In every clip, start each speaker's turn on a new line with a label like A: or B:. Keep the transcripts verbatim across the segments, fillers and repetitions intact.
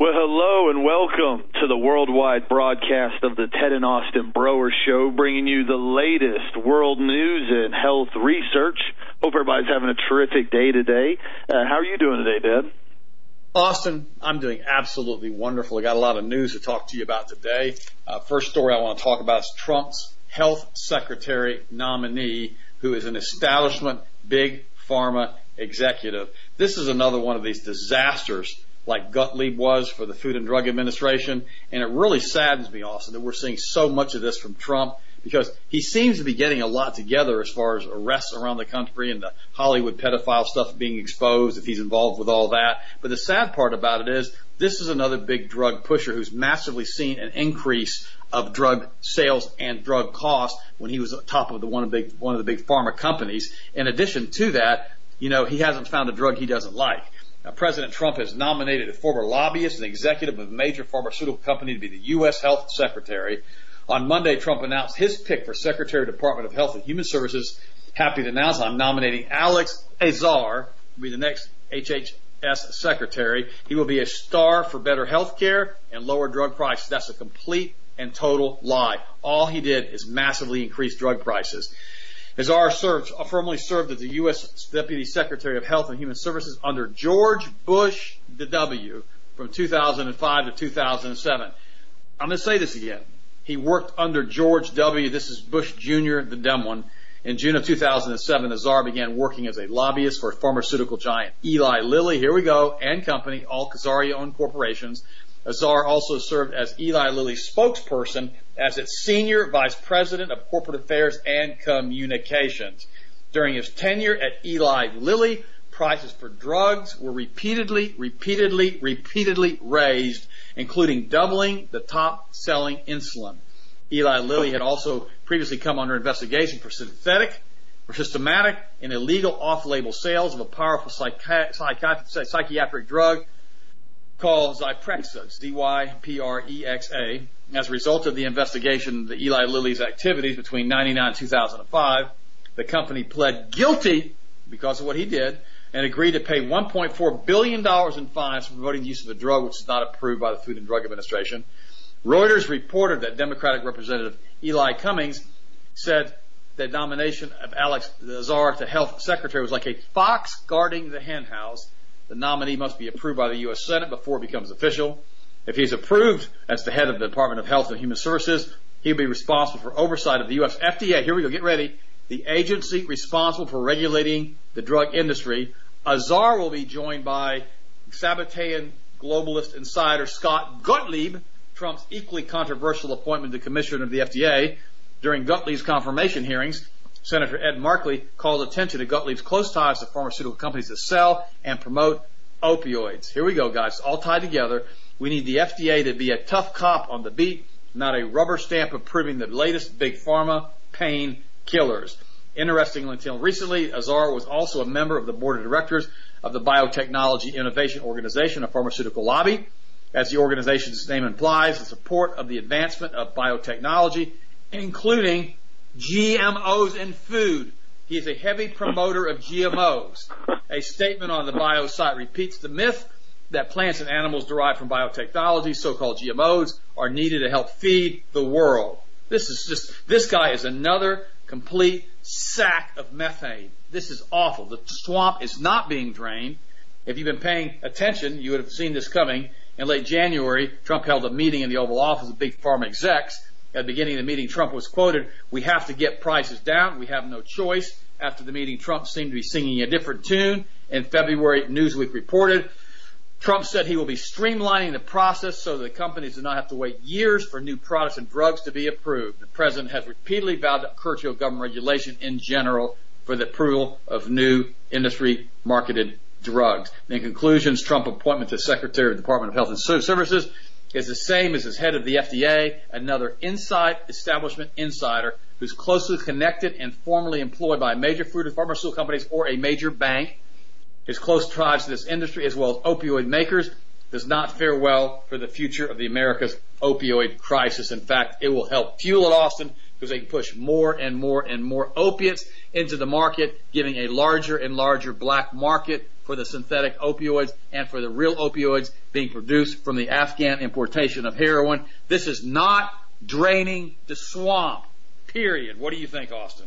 A: Well, hello and welcome to the worldwide broadcast of the Ted and Austin Broer Show, bringing you the latest world news and health research. Hope everybody's having a terrific day today. Uh, how are you doing today, Ted?
B: Austin, I'm doing absolutely wonderful. I got a lot of news to talk to you about today. Uh, first story I want to talk about is Trump's health secretary nominee, who is an establishment big pharma executive. This is another one of these disasters like Gottlieb was for the Food and Drug Administration. And it really saddens me, Austin, that we're seeing so much of this from Trump, because he seems to be getting a lot together as far as arrests around the country and the Hollywood pedophile stuff being exposed, if he's involved with all that. But the sad part about it is this is another big drug pusher who's massively seen an increase of drug sales and drug costs when he was at the top of the one of the big, one of the big pharma companies. In addition to that, you know, he hasn't found a drug he doesn't like. Now, President Trump has nominated a former lobbyist and executive of a major pharmaceutical company to be the U S Health Secretary. On Monday, Trump announced his pick for Secretary of the Department of Health and Human Services. Happy to announce I'm nominating Alex Azar to be the next H H S Secretary. He will be a star for better health care and lower drug prices. That's a complete and total lie. All he did is massively increase drug prices. Azar served, formerly served as the U S Deputy Secretary of Health and Human Services under George Bush the W from two thousand five to two thousand seven. I'm going to say this again. He worked under George W. This is Bush Junior, the dumb one. In June of two thousand seven, Azar began working as a lobbyist for pharmaceutical giant Eli Lilly, here we go, and company, all Khazaria-owned corporations. Azar also served as Eli Lilly's spokesperson as its senior vice president of corporate affairs and communications. During his tenure at Eli Lilly, prices for drugs were repeatedly, repeatedly, repeatedly raised, including doubling the top-selling insulin. Eli Lilly had also previously come under investigation for synthetic, for systematic, and illegal off-label sales of a powerful psychi- psychi- psychiatric drug called Zyprexa, D Y P R E X A. As a result of the investigation of the Eli Lilly's activities between ninety-nine and two thousand five, the company pled guilty because of what he did and agreed to pay one point four billion dollars in fines for promoting the use of a drug which is not approved by the Food and Drug Administration. Reuters reported that Democratic Representative Eli Cummings said the nomination of Alex Azar to Health Secretary was like a fox guarding the hen house. The nominee must be approved by the U S Senate before it becomes official. If he's approved as the head of the Department of Health and Human Services, he'll be responsible for oversight of the U S F D A. Here we go, get ready. The agency responsible for regulating the drug industry. Azar will be joined by Sabbatean globalist insider Scott Gottlieb, Trump's equally controversial appointment to commissioner of the F D A. During Gottlieb's confirmation hearings, Senator Ed Markey called attention to Gottlieb's close ties to pharmaceutical companies that sell and promote opioids. Here we go, guys, all tied together. We need the F D A to be a tough cop on the beat, not a rubber stamp approving the latest big pharma pain killers. Interestingly, until recently, Azar was also a member of the board of directors of the Biotechnology Innovation Organization, a pharmaceutical lobby. As the organization's name implies, the support of the advancement of biotechnology, including G M Os in food. He is a heavy promoter of G M Os. A statement on the bio site repeats the myth that plants and animals derived from biotechnology, so-called G M Os, are needed to help feed the world. This is just, this guy is another complete sack of methane. This is awful. The swamp is not being drained. If you've been paying attention, you would have seen this coming. In late January, Trump held a meeting in the Oval Office of big pharma execs. At the beginning of the meeting, Trump was quoted, "We have to get prices down. We have no choice." After the meeting, Trump seemed to be singing a different tune. In February, Newsweek reported, Trump said he will be streamlining the process so that companies do not have to wait years for new products and drugs to be approved. The president has repeatedly vowed to curtail government regulation in general for the approval of new industry-marketed drugs. In conclusion, Trump's appointment to Secretary of the Department of Health and Services is the same as his head of the F D A, another inside establishment insider who's closely connected and formerly employed by major food and pharmaceutical companies or a major bank. His close ties to this industry, as well as opioid makers, does not fare well for the future of the America's opioid crisis. In fact, it will help fuel it, Austin, because they can push more and more and more opiates into the market, giving a larger and larger black market for the synthetic opioids and for the real opioids being produced from the Afghan importation of heroin. This is not draining the swamp, period. What do you think, Austin?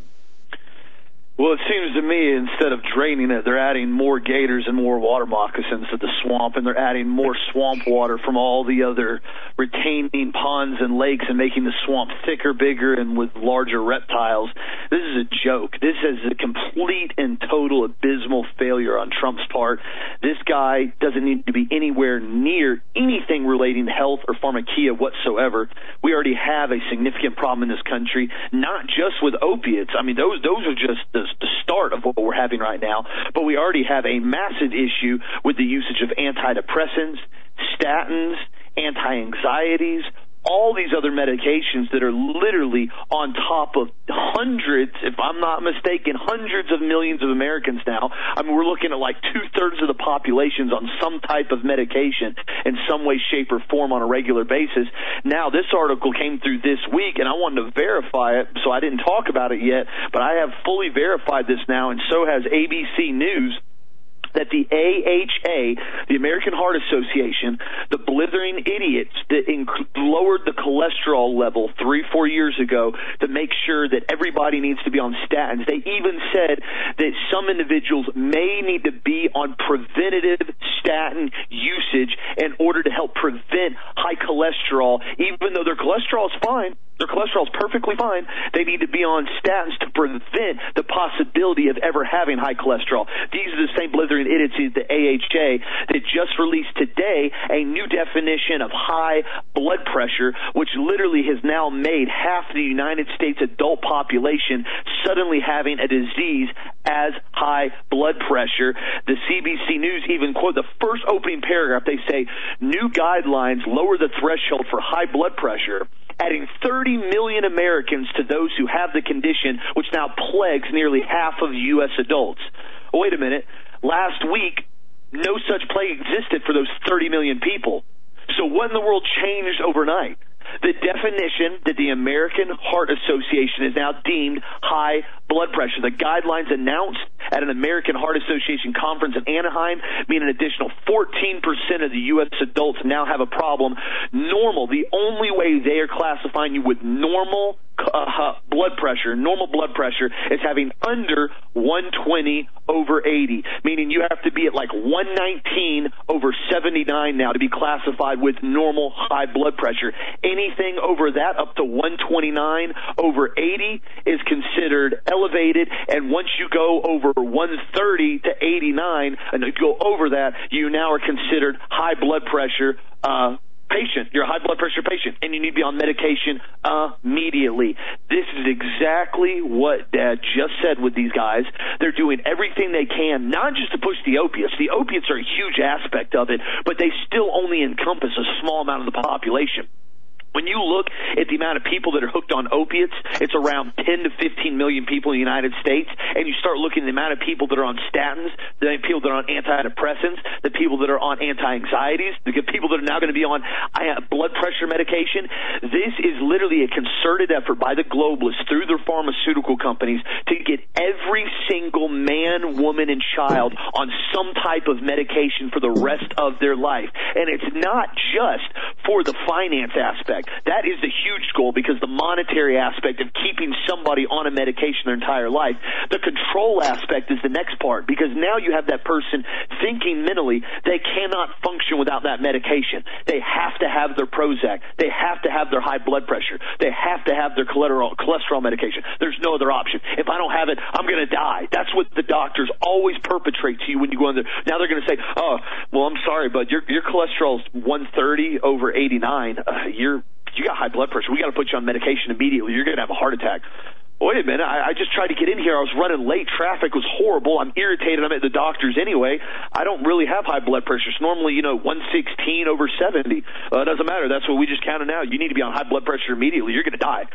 A: Well, it seems to me instead of draining it, they're adding more gators and more water moccasins to the swamp, and they're adding more swamp water from all the other retaining ponds and lakes and making the swamp thicker, bigger, and with larger reptiles. This is a joke. This is a complete and total abysmal failure on Trump's part. This guy doesn't need to be anywhere near anything relating to health or pharmakeia whatsoever. We already have a significant problem in this country, not just with opiates. I mean, those those are just the the start of what we're having right now, but we already have a massive issue with the usage of antidepressants, statins, anti-anxieties, all these other medications that are literally on top of hundreds, if I'm not mistaken, hundreds of millions of Americans now. I mean, we're looking at like two-thirds of the population's on some type of medication in some way, shape, or form on a regular basis. Now, this article came through this week, and I wanted to verify it, so I didn't talk about it yet, but I have fully verified this now, and so has A B C News, that the A H A, the American Heart Association, the blithering idiots that inc- lowered the cholesterol level three, four years ago to make sure that everybody needs to be on statins. They even said that some individuals may need to be on preventative statin usage in order to help prevent high cholesterol, even though their cholesterol is fine. Their cholesterol is perfectly fine. They need to be on statins to prevent the possibility of ever having high cholesterol. These are the same blithering idiots at the A H A that just released today a new definition of high blood pressure, which literally has now made half the United States adult population suddenly having a disease as high blood pressure. The C B C News even quote the first opening paragraph. They say, new guidelines lower the threshold for high blood pressure, adding thirty million Americans to those who have the condition, which now plagues nearly half of U S adults. Oh, wait a minute. Last week, no such plague existed for those thirty million people. So what in the world changed overnight? The definition that the American Heart Association is now deemed high blood pressure. The guidelines announced at an American Heart Association conference in Anaheim mean an additional fourteen percent of the U S adults now have a problem. Normal, the only way they are classifying you with normal uh, blood pressure, normal blood pressure, is having under one twenty over eighty, meaning you have to be at like one nineteen over seventy-nine now to be classified with normal high blood pressure. Anything over that, up to one twenty-nine over eighty, is considered elevated, and once you go over one thirty to eighty-nine, and you go over that, you now are considered high blood pressure uh patient. You're a high blood pressure patient, and you need to be on medication uh, immediately. This is exactly what Dad just said with these guys. They're doing everything they can, not just to push the opiates. The opiates are a huge aspect of it, but they still only encompass a small amount of the population. When you look at the amount of people that are hooked on opiates, it's around ten to fifteen million people in the United States. And you start looking at the amount of people that are on statins, the people that are on antidepressants, the people that are on anti-anxieties, the people that are now going to be on blood pressure medication. This is literally a concerted effort by the globalists through their pharmaceutical companies to get every single man, woman, and child on some type of medication for the rest of their life. And it's not just for the finance aspect. That is the huge goal, because the monetary aspect of keeping somebody on a medication their entire life. The control aspect is the next part, because now you have that person thinking mentally they cannot function without that medication. They have to have their Prozac. They have to have their high blood pressure. They have to have their cholesterol, cholesterol medication. There's no other option. If I don't have it, I'm going to die. That's what the doctors always perpetrate to you when you go in there. Now they're going to say, oh, well, I'm sorry, but your your cholesterol's one thirty over eighty-nine. Uh, you're You got high blood pressure. We got to put you on medication immediately. You're going to have a heart attack. Wait a minute. I, I just tried to get in here. I was running late. Traffic was horrible. I'm irritated. I'm at the doctor's anyway. I don't really have high blood pressure. It's normally, you know, one sixteen over seventy. Uh, it doesn't matter. That's what we just counted out. You need to be on high blood pressure immediately. You're going to die.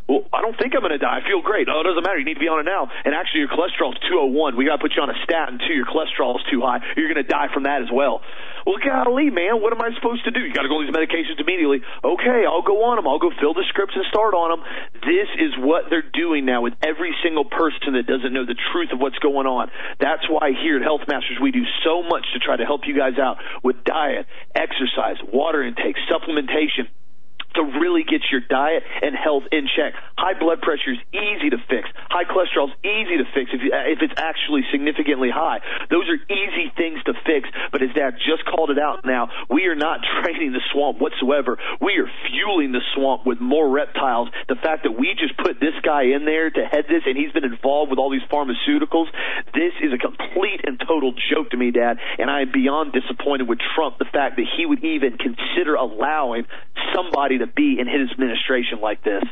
A: Well, I don't think I'm going to die. I feel great. Oh, it doesn't matter. You need to be on it now. And actually, your cholesterol's two oh one. We got to put you on a statin, too. Your cholesterol is too high. You're going to die from that as well. Well, golly, man, what am I supposed to do? You got to go on these medications immediately. Okay, I'll go on them. I'll go fill the scripts and start on them. This is what they're doing now with every single person that doesn't know the truth of what's going on. That's why here at Health Masters we do so much to try to help you guys out with diet, exercise, water intake, supplementation, to really get your diet and health in check. High blood pressure is easy to fix. High cholesterol is easy to fix if, you, if it's actually significantly high. Those are easy things to fix, but as Dad just called it out now, we are not draining the swamp whatsoever. We are fueling the swamp with more reptiles. The fact that we just put this guy in there to head this, and he's been involved with all these pharmaceuticals, this is a complete and total joke to me, Dad, and I am beyond disappointed with Trump, the fact that he would even consider allowing somebody to be in his administration like this.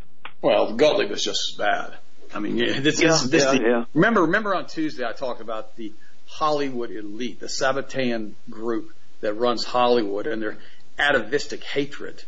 B: Well, Gutley was just as bad. I mean, this,
A: yeah,
B: this, this
A: yeah,
B: the,
A: yeah.
B: remember, remember on Tuesday I talked about the Hollywood elite, the Sabbatean group that runs Hollywood, and their atavistic hatred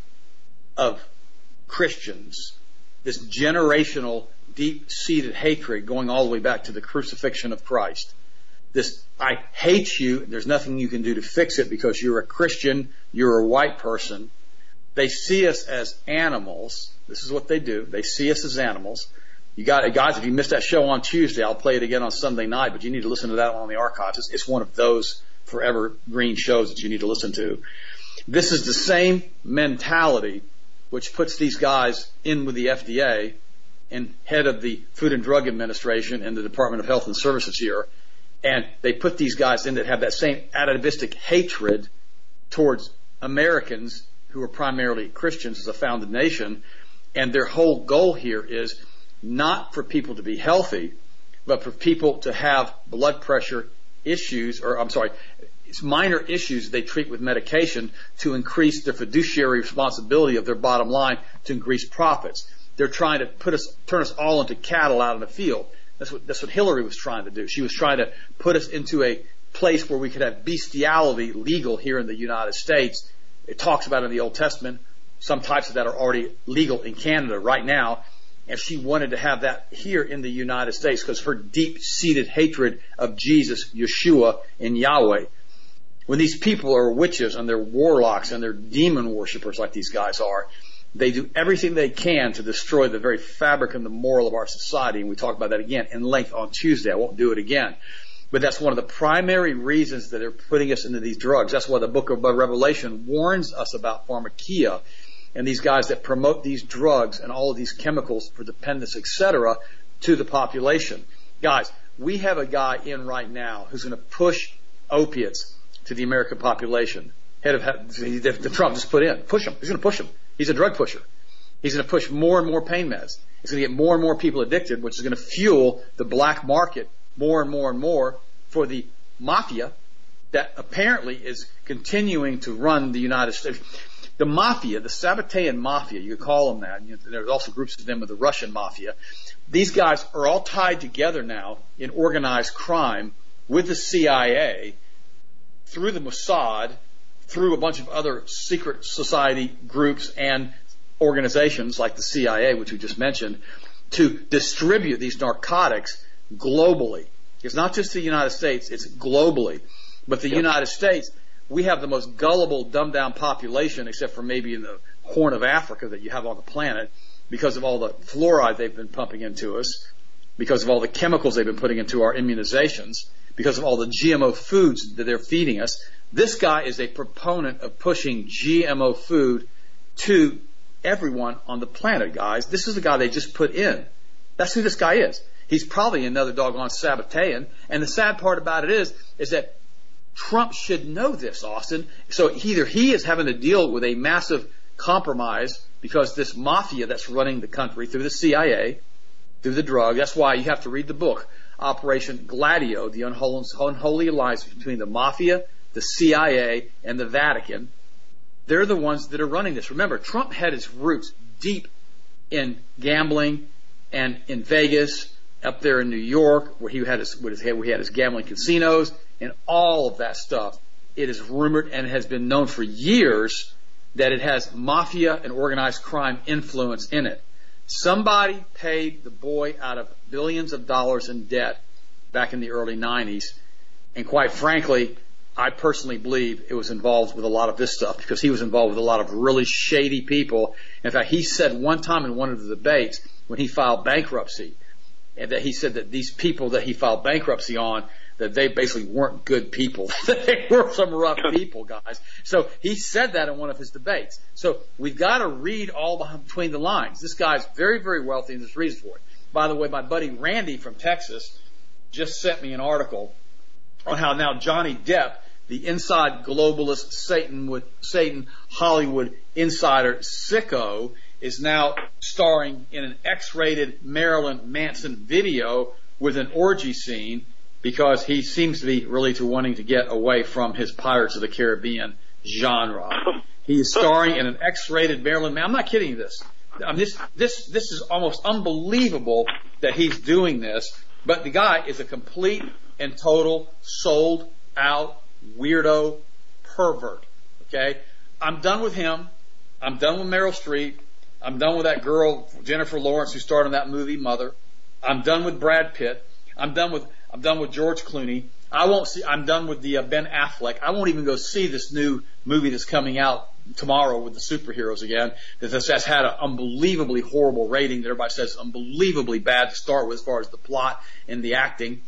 B: of Christians, this generational, deep-seated hatred going all the way back to the crucifixion of Christ. This, I hate you, there's nothing you can do to fix it because you're a Christian, you're a white person. They see us as animals. This is what they do. They see us as animals. You got it, guys. If you missed that show on Tuesday, I'll play it again on Sunday night, but you need to listen to that on the archives. It's, it's one of those forever green shows that you need to listen to. This is the same mentality which puts these guys in with the F D A and head of the Food and Drug Administration and the Department of Health and Services here. And they put these guys in that have that same atavistic hatred towards Americans who are primarily Christians as a founded nation, and their whole goal here is not for people to be healthy, but for people to have blood pressure issues, or I'm sorry, it's minor issues they treat with medication to increase their fiduciary responsibility of their bottom line to increase profits. They're trying to put us, turn us all into cattle out in the field. That's what, that's what Hillary was trying to do. She was trying to put us into a place where we could have bestiality legal here in the United States. It talks about in the Old Testament, some types of that are already legal in Canada right now, and she wanted to have that here in the United States because of her deep-seated hatred of Jesus, Yeshua, and Yahweh. When these people are witches and they're warlocks and they're demon worshippers like these guys are, they do everything they can to destroy the very fabric and the moral of our society, and we talked about that again in length on Tuesday. I won't do it again. But that's one of the primary reasons that they're putting us into these drugs. That's why the book of Revelation warns us about pharmakia and these guys that promote these drugs and all of these chemicals for dependence, et cetera, to the population. Guys, we have a guy in right now who's going to push opiates to the American population. Head of the Trump just put in. Push him. He's going to push him. He's a drug pusher. He's going to push more and more pain meds. He's going to get more and more people addicted, which is going to fuel the black market more and more and more for the mafia that apparently is continuing to run the United States. The mafia, the Sabbatean mafia, you could call them that. You know, there's also groups of them with the Russian mafia. These guys are all tied together now in organized crime with the C I A, through the Mossad, through a bunch of other secret society groups and organizations like the C I A, which we just mentioned, to distribute these narcotics globally. It's not just the United States, it's globally. But the yep. United States, we have the most gullible, dumbed-down population, except for maybe in the Horn of Africa that you have on the planet, because of all the fluoride they've been pumping into us, because of all the chemicals they've been putting into our immunizations, because of all the G M O foods that they're feeding us. This guy is a proponent of pushing G M O food to everyone on the planet, guys. This is the guy they just put in. That's who this guy is. He's probably another doggone Sabbatean. And the sad part about it is, is that Trump should know this, Austin. So either he is having to deal with a massive compromise because this mafia that's running the country through the C I A, through the drug. That's why you have to read the book, Operation Gladio, the unholy, unholy alliance between the mafia, the C I A, and the Vatican. They're the ones that are running this. Remember, Trump had his roots deep in gambling and in Vegas, up there in New York, where he had his, where he had his gambling casinos and all of that stuff. It is rumored and has been known for years that it has mafia and organized crime influence in it. Somebody paid the boy out of billions of dollars in debt back in the early nineties. And quite frankly, I personally believe it was involved with a lot of this stuff because he was involved with a lot of really shady people. In fact, he said one time in one of the debates when he filed bankruptcy, and that he said that these people that he filed bankruptcy on, that they basically weren't good people. They were some rough people, guys. So he said that in one of his debates. So we've got to read all between the lines. This guy's very, very wealthy, and there's reasons for it. By the way, my buddy Randy from Texas just sent me an article on how now Johnny Depp, the inside globalist Satan with Satan Hollywood insider sicko, is now starring in an X-rated Marilyn Manson video with an orgy scene because he seems to be really to wanting to get away from his Pirates of the Caribbean genre. He is starring in an X-rated Marilyn Manson. I'm not kidding you this. I mean, this this this is almost unbelievable that he's doing this. But the guy is a complete and total sold out weirdo pervert. Okay? I'm done with him. I'm done with Meryl Streep. I'm done with that girl, Jennifer Lawrence, who starred in that movie, Mother. I'm done with Brad Pitt. I'm done with, I'm done with George Clooney. I won't see, I'm done with the uh, Ben Affleck. I won't even go see this new movie that's coming out tomorrow with the superheroes again. That's, that's had an unbelievably horrible rating that everybody says is unbelievably bad to start with as far as the plot and the acting.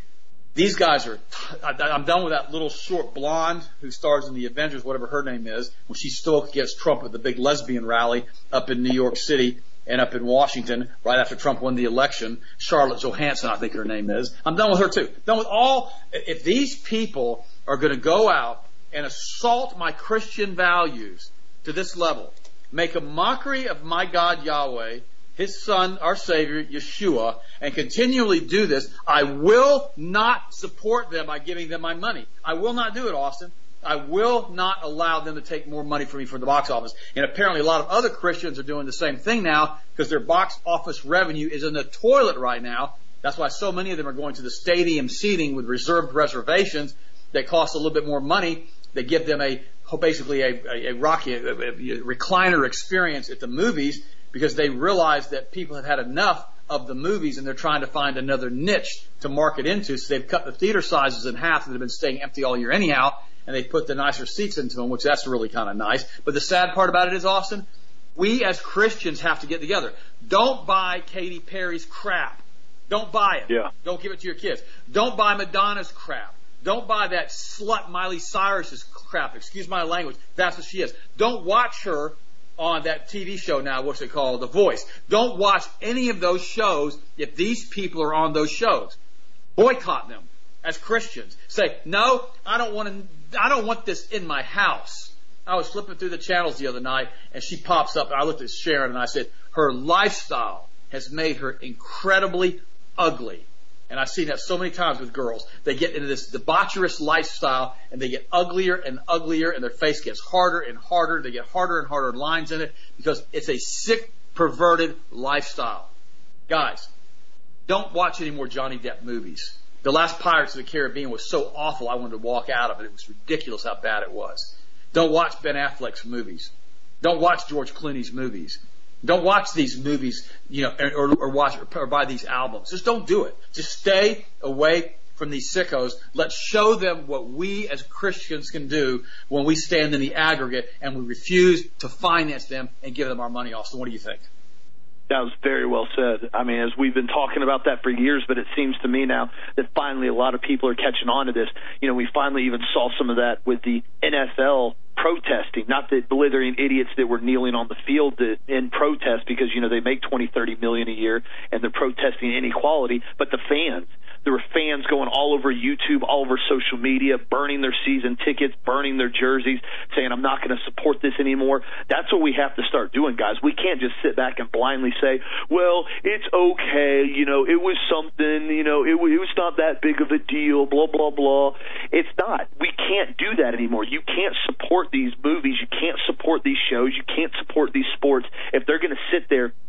B: These guys are, I'm done with that little short blonde who stars in the Avengers, whatever her name is, when she spoke against Trump at the big lesbian rally up in New York City and up in Washington right after Trump won the election. Charlotte Johansson, I think her name is. I'm done with her too. Done with all, if these people are going to go out and assault my Christian values to this level, make a mockery of my God Yahweh, His Son, our Savior, Yeshua, and continually do this, I will not support them by giving them my money. I will not do it, Austin. I will not allow them to take more money from me for the box office. And apparently a lot of other Christians are doing the same thing now because their box office revenue is in the toilet right now. That's why so many of them are going to the stadium seating with reserved reservations that cost a little bit more money. They give them a basically a, a, a rocky a, a recliner experience at the movies, because they realize that people have had enough of the movies and they're trying to find another niche to market into. So they've cut the theater sizes in half that have been staying empty all year anyhow, and they put the nicer seats into them, which that's really kind of nice. But the sad part about it is, Austin, we as Christians have to get together. Don't buy Katy Perry's crap. Don't buy it.
A: Yeah.
B: Don't give it to your kids. Don't buy Madonna's crap. Don't buy that slut Miley Cyrus's crap. Excuse my language. That's what she is. Don't watch her on that T V show now, what's it called? The Voice. Don't watch any of those shows if these people are on those shows. Boycott them as Christians. Say, no, I don't want to, I don't want this in my house. I was flipping through the channels the other night and she pops up and I looked at Sharon and I said, her lifestyle has made her incredibly ugly. And I've seen that so many times with girls. They get into this debaucherous lifestyle and they get uglier and uglier and their face gets harder and harder. They get harder and harder lines in it because it's a sick, perverted lifestyle. Guys, don't watch any more Johnny Depp movies. The last Pirates of the Caribbean was so awful I wanted to walk out of it. It was ridiculous how bad it was. Don't watch Ben Affleck's movies. Don't watch George Clooney's movies. Don't watch these movies, you know, or, or watch or buy these albums. Just don't do it. Just stay away from these sickos. Let's show them what we as Christians can do when we stand in the aggregate and we refuse to finance them and give them our money. Austin, what do you think?
A: That was very well said. I mean, as we've been talking about that for years, but it seems to me now that finally a lot of people are catching on to this. You know, we finally even saw some of that with the N F L protesting, not the blithering idiots that were kneeling on the field to, in protest because, you know, they make twenty, thirty million a year and they're protesting inequality, but the fans. There were fans going all over YouTube, all over social media, burning their season tickets, burning their jerseys, saying, I'm not going to support this anymore. That's what we have to start doing, guys. We can't just sit back and blindly say, well, it's okay, you know, it was something, you know, it, it was not that big of a deal, blah, blah, blah. It's not. We can't do that anymore. You can't support these movies. You can't support these shows. You can't support these sports if they're going to sit there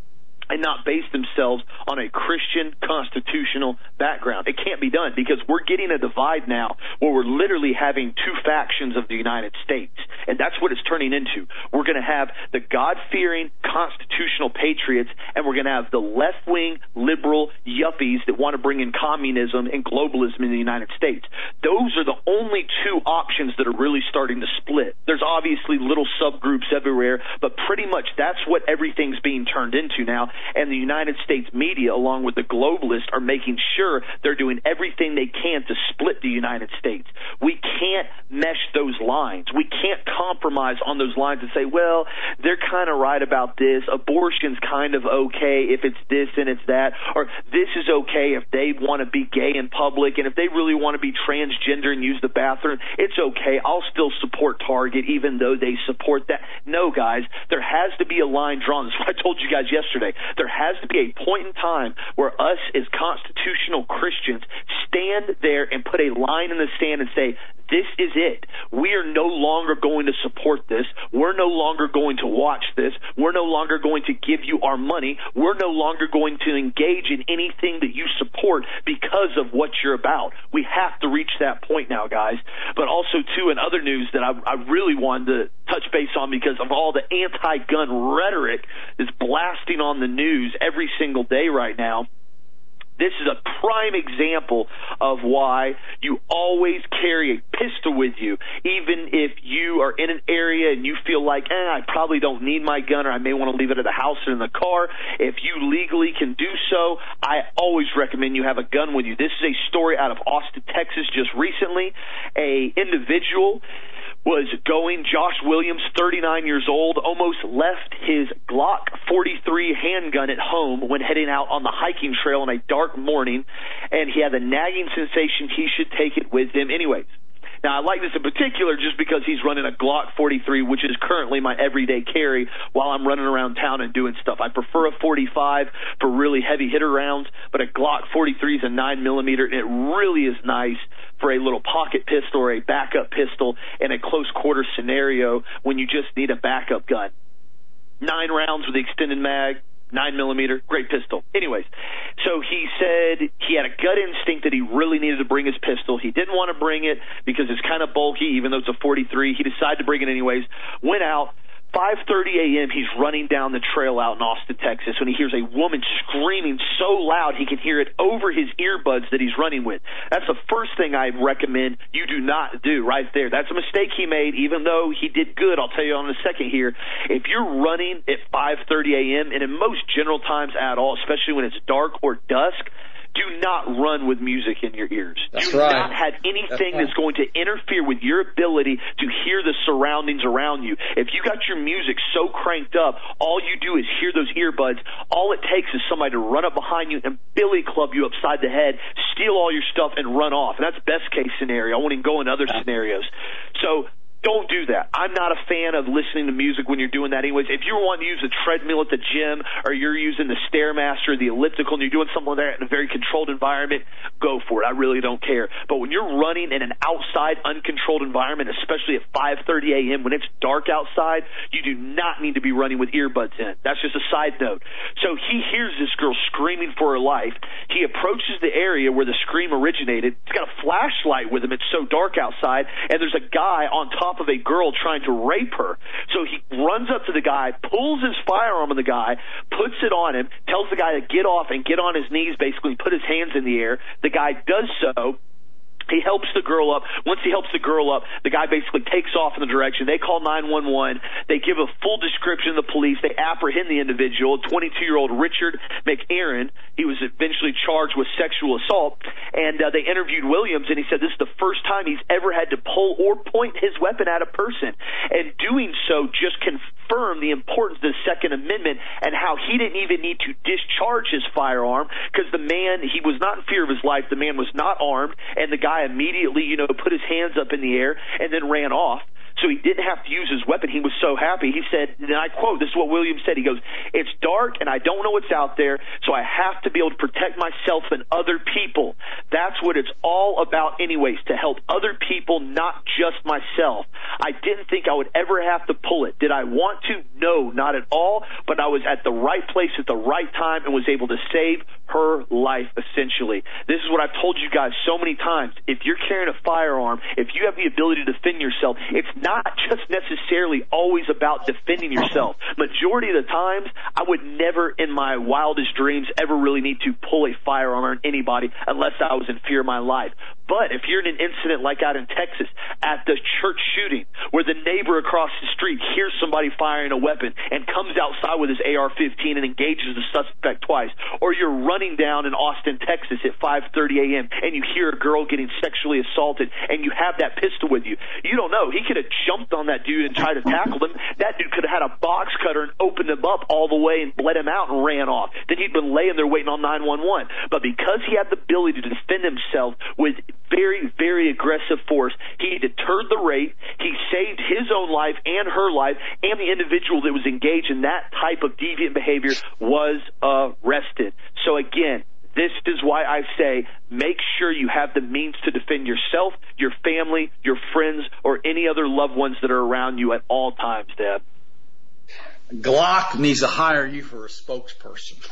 A: and not base themselves on a Christian constitutional background. It can't be done because we're getting a divide now where we're literally having two factions of the United States, and that's what it's turning into. We're going to have the God-fearing constitutional patriots, and we're going to have the left-wing liberal yuppies that want to bring in communism and globalism in the United States. Those are the only two options that are really starting to split. There's obviously little subgroups everywhere, but pretty much that's what everything's being turned into now. And the United States media, along with the globalists, are making sure they're doing everything they can to split the United States. We can't mesh those lines. We can't compromise on those lines and say, well, they're kind of right about this. Abortion's kind of okay if it's this and it's that. Or this is okay if they want to be gay in public. And if they really want to be transgender and use the bathroom, it's okay. I'll still support Target even though they support that. No, guys, there has to be a line drawn. That's what I told you guys yesterday. There has to be a point in time where us as constitutional Christians stand there and put a line in the sand and say, this is it. We are no longer going to support this. We're no longer going to watch this. We're no longer going to give you our money. We're no longer going to engage in anything that you support because of what you're about. We have to reach that point now, guys. But also, too, in other news that I, I really wanted to touch base on because of all the anti-gun rhetoric that's blasting on the news every single day right now. This is a prime example of why you always carry a pistol with you, even if you are in an area and you feel like, eh, I probably don't need my gun, or I may want to leave it at the house or in the car. If you legally can do so, I always recommend you have a gun with you. This is a story out of Austin, Texas, just recently. A individual was going, Josh Williams, thirty-nine years old, almost left his Glock forty-three handgun at home when heading out on the hiking trail on a dark morning, and he had a nagging sensation he should take it with him anyways. Now, I like this in particular just because he's running a Glock forty-three, which is currently my everyday carry while I'm running around town and doing stuff. I prefer a forty-five for really heavy hitter rounds, but a Glock forty-three is a nine millimeter, and it really is nice for a little pocket pistol or a backup pistol in a close quarter scenario when you just need a backup gun. Nine rounds with the extended mag, nine millimeter, great pistol. Anyways, so he said he had a gut instinct that he really needed to bring his pistol. He didn't want to bring it because it's kind of bulky, even though it's a forty-three. He decided to bring it anyways, went out. five thirty a.m., he's running down the trail out in Austin, Texas, when he hears a woman screaming so loud he can hear it over his earbuds that he's running with. That's the first thing I recommend you do not do right there. That's a mistake he made, even though he did good. I'll tell you in a second here. If you're running at five thirty a.m., and in most general times at all, especially when it's dark or dusk, do not run with music in your ears.
B: That's
A: do
B: right.
A: not have anything
B: that's,
A: that's going to interfere with your ability to hear the surroundings around you. If you got your music so cranked up, all you do is hear those earbuds. All it takes is somebody to run up behind you and billy club you upside the head, steal all your stuff, and run off. And that's best case scenario. I won't even go in other scenarios. So don't do that. I'm not a fan of listening to music when you're doing that anyways. If you want to use a treadmill at the gym, or you're using the Stairmaster or the elliptical and you're doing something like that in a very controlled environment, go for it. I really don't care. But when you're running in an outside, uncontrolled environment, especially at five thirty a.m. when it's dark outside, you do not need to be running with earbuds in. That's just a side note. So he hears this girl screaming for her life. He approaches the area where the scream originated. He's got a flashlight with him. It's so dark outside, and there's a guy on top of a girl trying to rape her. So he runs up to the guy, pulls his firearm on the guy, puts it on him, tells the guy to get off and get on his knees, basically put his hands in the air. The guy does so. He helps the girl up. Once he helps the girl up, the guy basically takes off in the direction. They call nine one one. They give a full description to the police. They apprehend the individual, twenty-two-year-old Richard McAaron. He was eventually charged with sexual assault. And uh, they interviewed Williams, and he said this is the first time he's ever had to pull or point his weapon at a person. And doing so just confirmed the importance of the Second Amendment and how he didn't even need to discharge his firearm because the man, he was not in fear of his life. The man was not armed, and the guy immediately, you know, put his hands up in the air and then ran off. so he didn't have to use his weapon. He was so happy. He said, and I quote, this is what William said, he goes, "It's dark and I don't know what's out there, so I have to be able to protect myself and other people. That's what it's all about anyways, to help other people, not just myself. I didn't think I would ever have to pull it. Did I want to? No, not at all, but I was at the right place at the right time and was able to save her life, essentially. This is what I've told you guys so many times. If you're carrying a firearm, if you have the ability to defend yourself, it's not just necessarily always about defending yourself. Majority of the times, I would never in my wildest dreams ever really need to pull a firearm on anybody unless I was in fear of my life. But if you're in an incident like out in Texas at the church shooting where the neighbor across the street hears somebody firing a weapon and comes outside with his A R fifteen and engages the suspect twice, or you're running down in Austin, Texas at five thirty a.m. and you hear a girl getting sexually assaulted and you have that pistol with you, you don't know. He could have jumped on that dude and tried to tackle him. That dude could have had a box cutter and opened him up all the way and bled him out and ran off. Then he'd been laying there waiting on nine one one. But because he had the ability to defend himself with very, very aggressive force, he deterred the rape, he saved his own life and her life, and the individual that was engaged in that type of deviant behavior was arrested. So again, this is why I say make sure you have the means to defend yourself, your family, your friends, or any other loved ones that are around you at all times, Dad.
B: Glock needs to hire you for a spokesperson.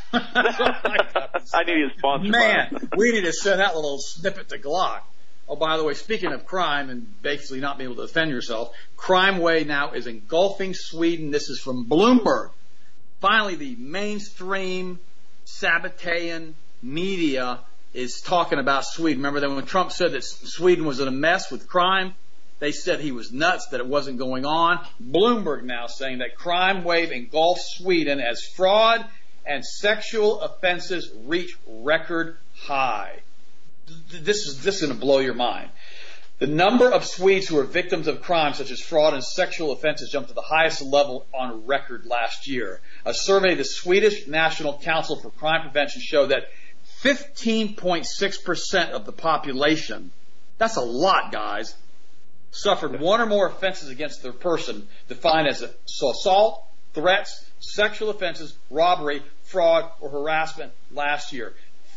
A: I need a sponsor.
B: Man, we need to send that little snippet to Glock. Oh, by the way, speaking of crime and basically not being able to defend yourself, crime wave now is engulfing Sweden. This is from Bloomberg. Finally, the mainstream Sabbatean media is talking about Sweden. Remember that when Trump said that Sweden was in a mess with crime, they said he was nuts, that it wasn't going on. Bloomberg now saying that crime wave engulfs Sweden as fraud and sexual offenses reach record high. This is, this is going to blow your mind. The number of Swedes who are victims of crimes such as fraud and sexual offenses jumped to the highest level on record last year. A survey of the Swedish National Council for Crime Prevention showed that fifteen point six percent of the population, that's a lot, guys, suffered one or more offenses against their person, defined as assault, threats, sexual offenses, robbery, fraud, or harassment last year.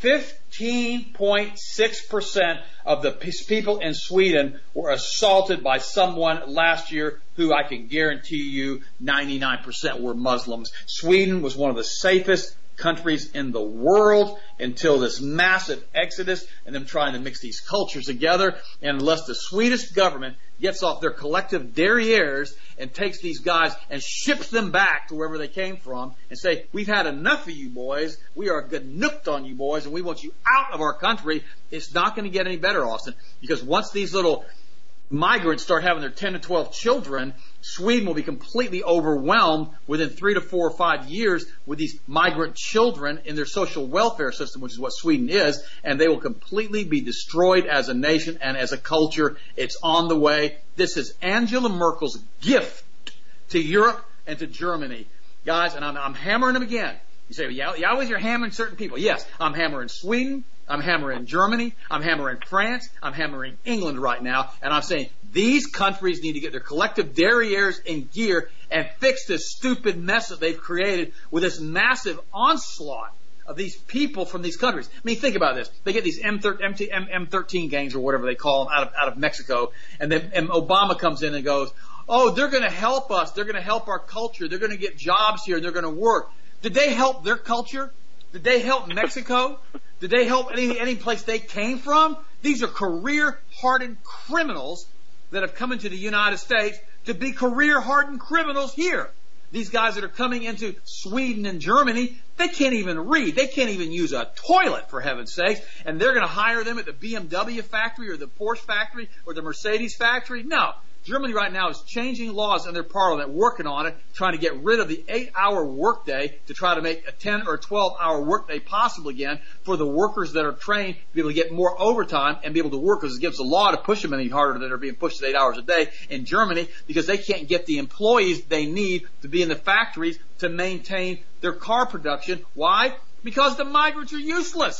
B: fifteen point six percent of the people in Sweden were assaulted by someone last year who I can guarantee you ninety-nine percent were Muslims. Sweden was one of the safest countries in the world until this massive exodus and them trying to mix these cultures together. And unless the Swedish government gets off their collective derrieres and takes these guys and ships them back to wherever they came from and say, we've had enough of you boys, we are genooked on you boys, and we want you out of our country, it's not going to get any better, Austin, because once these little migrants start having their ten to twelve children, Sweden will be completely overwhelmed within three to four or five years with these migrant children in their social welfare system, which is what Sweden is, and they will completely be destroyed as a nation and as a culture. It's on the way. This is Angela Merkel's gift to Europe and to Germany. Guys, and I'm, I'm hammering them again. You say, well, yeah, you always you're hammering certain people. Yes, I'm hammering Sweden. I'm hammering Germany. I'm hammering France. I'm hammering England right now. And I'm saying these countries need to get their collective derrieres in gear and fix this stupid mess that they've created with this massive onslaught of these people from these countries. I mean, think about this. They get these M thirteen gangs or whatever they call them out of, out of Mexico. And then and Obama comes in and goes, oh, they're going to help us. They're going to help our culture. They're going to get jobs here. They're going to work. Did they help their culture? Did they help Mexico? Did they help any, any place they came from? These are career-hardened criminals that have come into the United States to be career-hardened criminals here. These guys that are coming into Sweden and Germany, they can't even read. They can't even use a toilet, for heaven's sakes. And they're going to hire them at the B M W factory or the Porsche factory or the Mercedes factory? No. Germany right now is changing laws in their parliament, working on it, trying to get rid of the eight-hour workday to try to make a ten or twelve-hour workday possible again for the workers that are trained to be able to get more overtime and be able to work, because it gives the law to push them any harder than they're being pushed at eight hours a day in Germany, because they can't get the employees they need to be in the factories to maintain their car production. Why? Because the migrants are useless.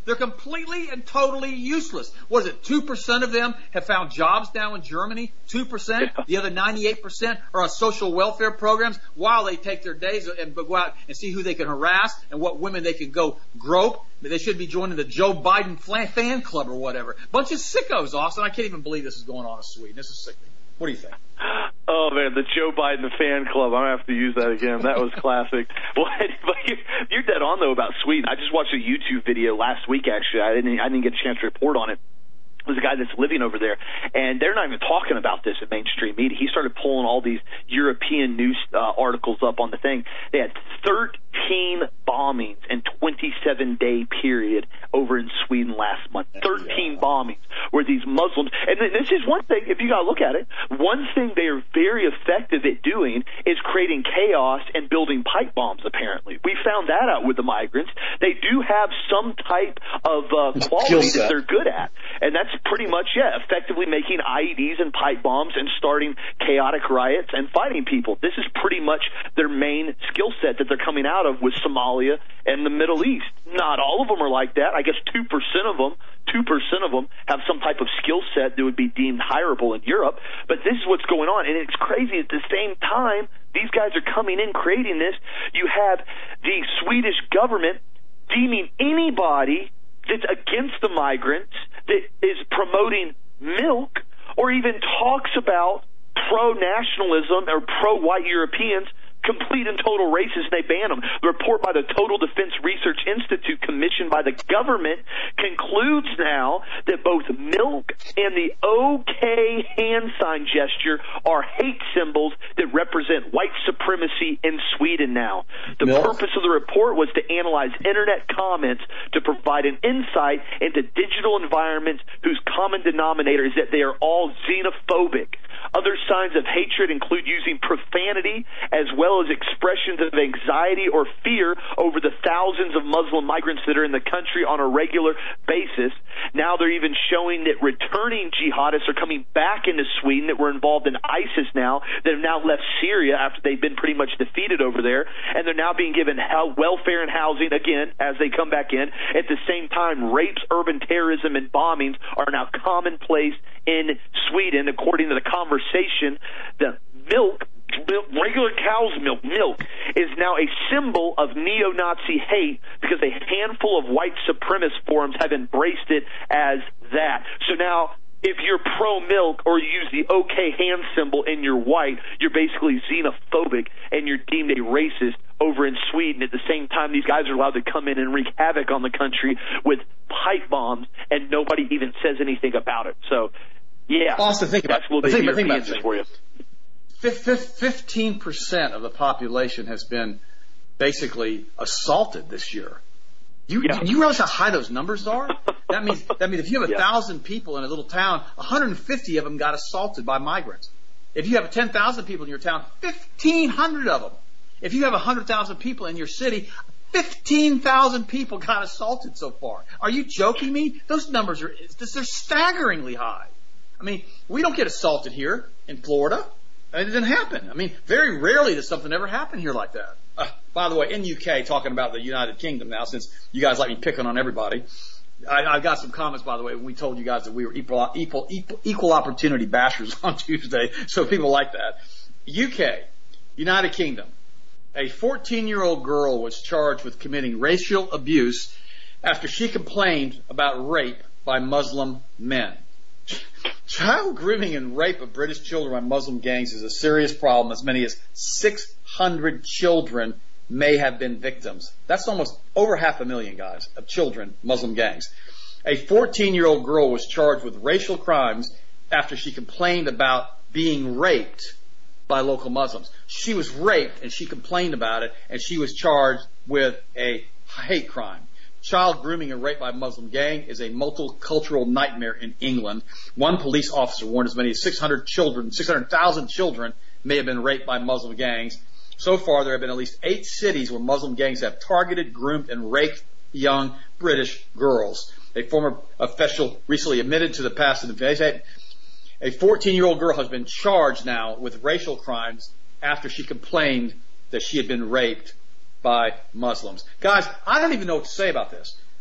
B: They're completely and totally useless. What is it? two percent of them have found jobs now in Germany. two percent. Yeah. The other ninety-eight percent are on social welfare programs while they take their days and go out and see who they can harass and what women they can go grope. They should be joining the Joe Biden fan club or whatever. Bunch of sickos, Austin. I can't even believe this is going on in Sweden. This is sickening. What do you think?
A: Oh, man, the Joe Biden fan club. I'm going to have to use that again. That was classic. Well, you're dead on, though, about Sweden. I just watched a YouTube video last week, actually. I didn't, I didn't get a chance to report on it. There's a guy that's living over there, and they're not even talking about this in mainstream media. He started pulling all these European news uh, articles up on the thing. They had thirteen bombings in twenty-seven day period over in Sweden last month. thirteen yeah. bombings where these Muslims, and this is one thing, if you got to look at it, one thing they are very effective at doing is creating chaos and building pipe bombs, apparently. We found that out with the migrants. They do have some type of uh, quality that they're good at, and that's pretty much, yeah, effectively making I E Ds and pipe bombs and starting chaotic riots and fighting people. This is pretty much their main skill set that they're coming out of with Somalia and the Middle East. Not all of them are like that. I guess two percent of them, two percent of them have some type of skill set that would be deemed hireable in Europe. But this is what's going on, and it's crazy. At the same time, these guys are coming in creating this. You have the Swedish government deeming anybody that's against the migrants, that is promoting milk, or even talks about pro-nationalism or pro-white Europeans, complete and total racists, they ban them. The report by the Total Defense Research Institute, commissioned by the government, concludes now that both milk and the OK hand sign gesture are hate symbols that represent white supremacy in Sweden now. The milk. purpose of the report was to analyze internet comments to provide an insight into digital environments whose common denominator is that they are all xenophobic. Other signs of hatred include using profanity as well as expressions of anxiety or fear over the thousands of Muslim migrants that are in the country on a regular basis. Now they're even showing that returning jihadists are coming back into Sweden that were involved in ISIS now, that have now left Syria after they've been pretty much defeated over there, and they're now being given welfare and housing again as they come back in. At the same time, rapes, urban terrorism, and bombings are now commonplace in Sweden, according to the conversation. The milk, regular cow's milk, milk is now a symbol of neo-Nazi hate because a handful of white supremacist forums have embraced it as that. So now, if you're pro-milk or you use the OK hand symbol and you're white, you're basically xenophobic and you're deemed a racist over in Sweden. At the same time, these guys are allowed to come in and wreak havoc on the country with pipe bombs, and nobody even says anything about it. So, yeah.
B: Austin, think about
A: it.
B: Think, think about
A: it for you.
B: fifteen percent of the population has been basically assaulted this year. You, yeah. you realize how high those numbers are? That means that means if you have a yeah. thousand people in a little town, one hundred fifty of them got assaulted by migrants. If you have ten thousand people in your town, fifteen hundred of them. If you have one hundred thousand people in your city, fifteen thousand people got assaulted so far. Are you joking me? Those numbers are they're staggeringly high. I mean, we don't get assaulted here in Florida. It didn't happen. I mean, very rarely does something ever happen here like that. Uh, by the way, in U K, talking about the United Kingdom now, since you guys like me picking on everybody, I, I've got some comments, by the way, when we told you guys that we were equal, equal, equal, equal opportunity bashers on Tuesday, so people like that. U K, United Kingdom, a fourteen-year-old girl was charged with committing racial abuse after she complained about rape by Muslim men. Child grooming and rape of British children by Muslim gangs is a serious problem. As many as six hundred children may have been victims. That's almost over half a million, guys, of children, Muslim gangs. A fourteen-year-old girl was charged with racial crimes after she complained about being raped by local Muslims. She was raped and she complained about it, and she was charged with a hate crime. Child grooming and rape by a Muslim gang is a multicultural nightmare in England. One police officer warned as many as six hundred children, six hundred thousand children may have been raped by Muslim gangs. So far, there have been at least eight cities where Muslim gangs have targeted, groomed, and raped young British girls. A former official recently admitted to the past investigation. A fourteen-year-old girl has been charged now with racial crimes after she complained that she had been raped by Muslims. Guys, I don't even know what to say about this.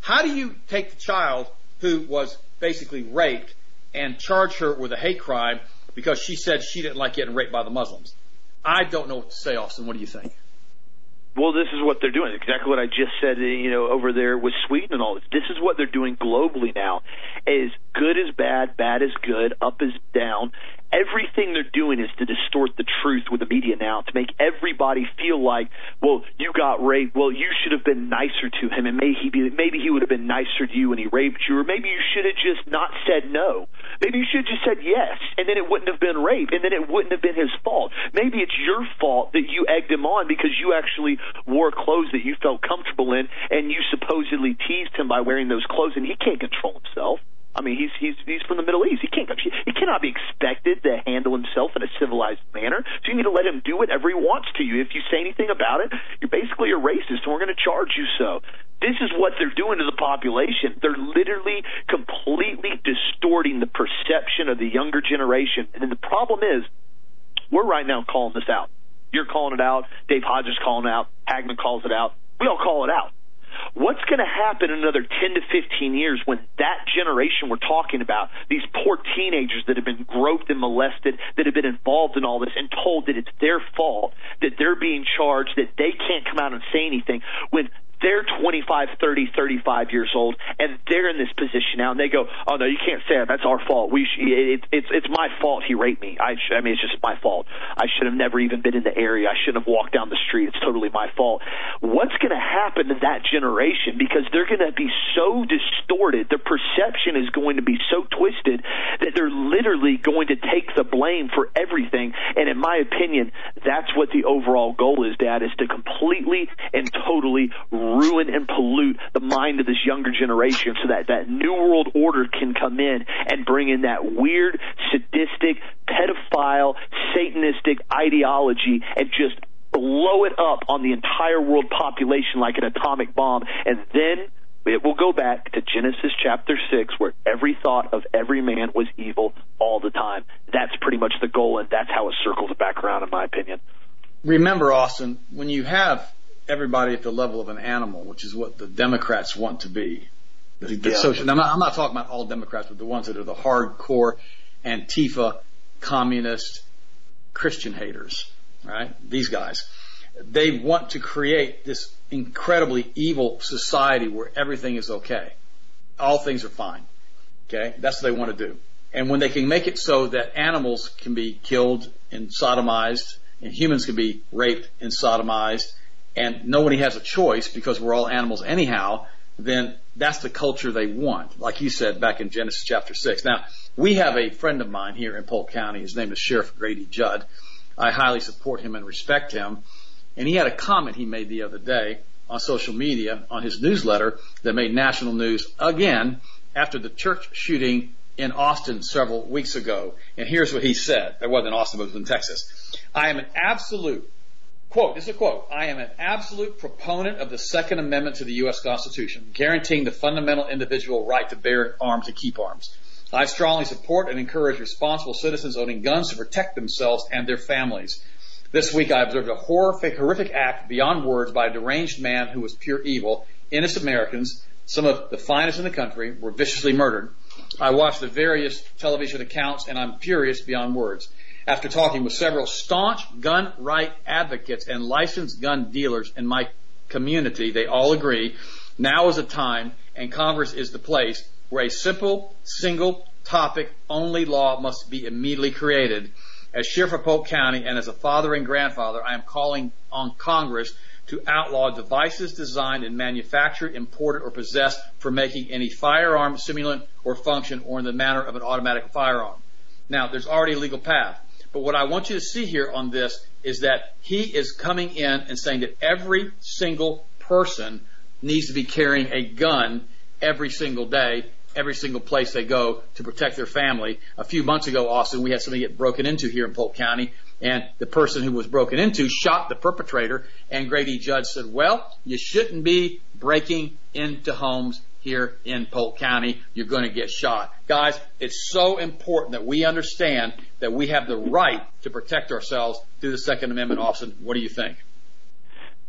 B: How do you take the child who was basically raped and charge her with a hate crime because she said she didn't like getting raped by the Muslims? I don't know what to say, Austin. What do you think?
A: Well, this is what they're doing. Exactly what I just said, you know, over there with Sweden and all this. This is what they're doing globally now. Is good is bad, bad is good, up is down. Everything they're doing is to distort the truth with the media now, to make everybody feel like, well, you got raped. Well, you should have been nicer to him, and maybe he be, maybe he would have been nicer to you when he raped you, or maybe you should have just not said no. Maybe you should have just said yes, and then it wouldn't have been rape, and then it wouldn't have been his fault. Maybe it's your fault that you egged him on because you actually wore clothes that you felt comfortable in, and you supposedly teased him by wearing those clothes, and he can't control himself. I mean, he's he's he's from the Middle East. He can't he cannot be expected to handle himself in a civilized manner. So you need to let him do whatever he wants to you. If you say anything about it, you're basically a racist, and we're going to charge you so. This is what they're doing to the population. They're literally completely distorting the perception of the younger generation. And the problem is, we're right now calling this out. You're calling it out. Dave Hodges calling it out. Hagman calls it out. We all call it out. What's going to happen in another ten to fifteen years when that generation we're talking about, these poor teenagers that have been groped and molested, that have been involved in all this and told that it's their fault, that they're being charged, that they can't come out and say anything, when they're twenty-five, thirty, thirty-five years old, and they're in this position now, and they go, oh, no, you can't say that. That's our fault. We sh- it, it's it's my fault he raped me. I, sh- I mean, it's just my fault. I should have never even been in the area. I shouldn't have walked down the street. It's totally my fault. What's going to happen to that generation? Because they're going to be so distorted. Their perception is going to be so twisted that they're literally going to take the blame for everything. And in my opinion, that's what the overall goal is, Dad, is to completely and totally ruin and pollute the mind of this younger generation so that that new world order can come in and bring in that weird, sadistic, pedophile, satanistic ideology and just blow it up on the entire world population like an atomic bomb. And then it will go back to Genesis chapter six, where every thought of every man was evil all the time. That's pretty much the goal, and that's how it circles back around, in my opinion.
B: Remember, Austin, when you have everybody at the level of an animal, which is what the Democrats want to be. The, the
A: yeah.
B: social, I'm, not, I'm not talking about all Democrats, but the ones that are the hardcore Antifa, communist, Christian haters, right? These guys. They want to create this incredibly evil society where everything is okay. All things are fine. Okay? That's what they want to do. And when they can make it so that animals can be killed and sodomized, and humans can be raped and sodomized, and nobody has a choice because we're all animals anyhow, then that's the culture they want, like you said back in Genesis chapter six. Now, we have a friend of mine here in Polk County. His name is Sheriff Grady Judd. I highly support him and respect him. And he had a comment he made the other day on social media on his newsletter that made national news again after the church shooting in Austin several weeks ago. And here's what he said. It wasn't in Austin, but it was in Texas. I am an absolute Quote, this is a quote, I am an absolute proponent of the Second Amendment to the U S Constitution, guaranteeing the fundamental individual right to bear arms and keep arms. I strongly support and encourage responsible citizens owning guns to protect themselves and their families. This week I observed a horrific, horrific act beyond words by a deranged man who was pure evil. Innocent Americans, some of the finest in the country, were viciously murdered. I watched the various television accounts, and I'm furious beyond words. After talking with several staunch gun right advocates and licensed gun dealers in my community, they all agree now is a time and Congress is the place where a simple, single topic only law must be immediately created. As Sheriff of Polk County and as a father and grandfather, I am calling on Congress to outlaw devices designed and manufactured, imported, or possessed for making any firearm, simulant, or function or in the manner of an automatic firearm. Now, there's already a legal path. But what I want you to see here on this is that he is coming in and saying that every single person needs to be carrying a gun every single day, every single place they go to protect their family. A few months ago, Austin, we had somebody get broken into here in Polk County, and the person who was broken into shot the perpetrator, and Grady Judd said, well, you shouldn't be breaking into homes here in Polk County. You're going to get shot. Guys, it's so important that we understand that we have the right to protect ourselves through the Second Amendment. Austin, what do you think?